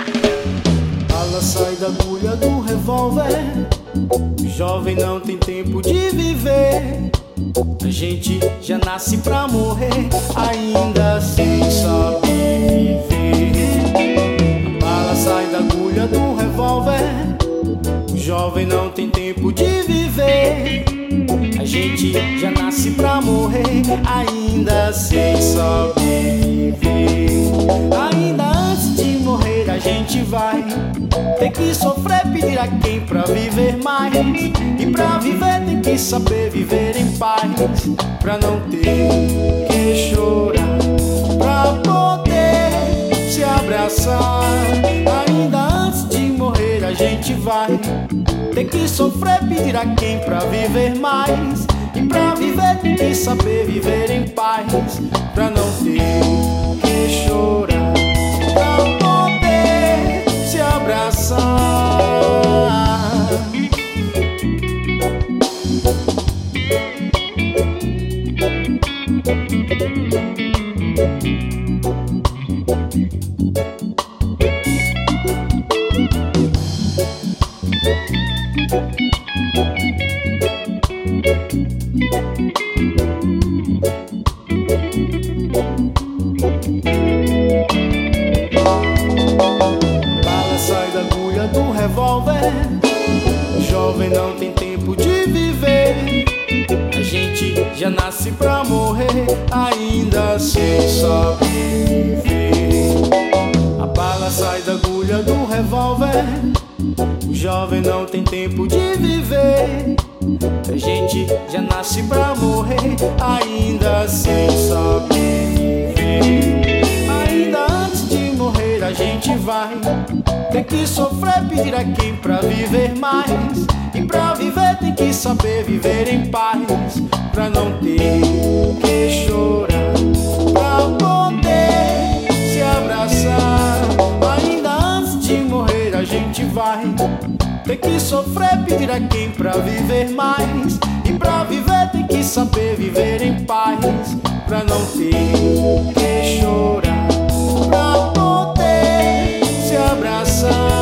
Bala sai da agulha do revólver. O jovem não tem tempo de viver. A gente já nasce pra morrer, ainda assim sabe viver. A bala sai da agulha do revólver. O jovem não tem tempo de viver. A gente já nasce pra morrer, ainda assim sabe viver. Ainda antes de morrer a gente vai ter que sofrer, pedir a quem pra viver mais. E pra viver tem que saber viver em paz, pra não ter que chorar, pra poder se abraçar. Ainda antes de morrer a gente vai ter que sofrer, pedir a quem pra viver mais. E pra viver tem que saber viver em paz, pra não ter que chorar, pra poder se abraçar. Bala sai da agulha do revólver. O jovem não tem tempo de viver. A gente já nasce pra morrer, ainda assim sabe viver. A bala sai da agulha do revólver. O jovem não tem tempo de viver. A gente já nasce pra morrer, ainda assim sabe viver. Ainda antes de morrer a gente vai ter que sofrer, pedir a quem pra viver mais. E pra viver tem que saber viver em paz, pra não ter que chorar, pra poder se abraçar. Ainda antes de morrer a gente vai ter que sofrer, pedir a quem pra viver mais. E pra viver tem que saber viver em paz, pra não ter que chorar, pra poder se abraçar.